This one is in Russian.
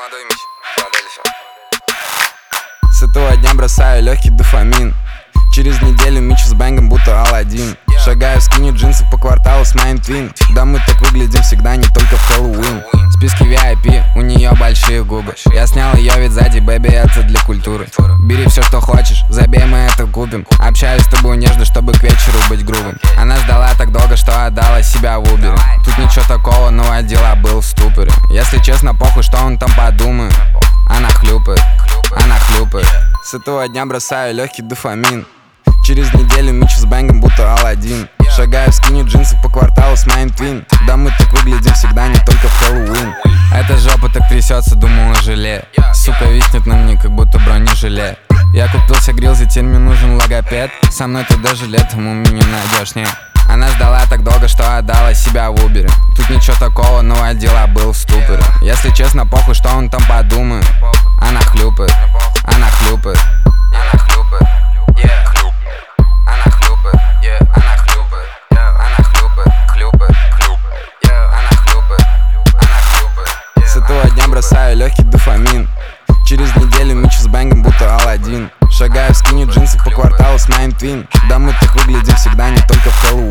молодой Мич, Филадельфия. С этого дня бросаю легкий дофамин. Через неделю Мич с бэнгом будто Аладдин. Шагаю в скине джинсов по кварталу с моим твин. Да мы так выглядим всегда, не только в Хэллоуин. В списке VIP у нее большие губы. Я снял ее ведь сзади, бэби, это для культуры. Бери все, что хочешь, забей, мы это купим. Общаюсь с тобой нежно, чтобы к вечеру быть грубым. Она ждала так долго, что отдала себя в Uber. Тут ничего такого, но от дела был в ступоре. Если честно, похуй, что он там подумает. Она хлюпает, она хлюпает. С этого дня бросаю легкий дофамин. Через неделю Мич с бэнгом будто Аладдин. Шагаю в скине джинсов по кварталу с моим твин. Да мы так выглядим всегда, не только в Хэллоуин. Эта жопа так трясется, думала желе. Сука виснет на мне, как будто бронежилет. Я купился грилзи, теперь мне нужен логопед. Со мной ты даже летом у меня найдешь, не. Она ждала так долго, что отдала себя в Uber. Тут ничего такого, но от дела был в ступоре. Если честно, похуй, что он там подумает. Она хлюпает, она хлюпает. Она хлюпает, она хлюпает, она хлюпает, она хлюпает, хлюпает, она хлюпает, она хлюпает. С этого дня бросаю легкий дофамин. Через неделю Мич с бэнгом будто Аладдин. Шагаю в скине джинсов по кварталу с моим твин. Да мы так выглядим всегда, не только в Хэллоуин.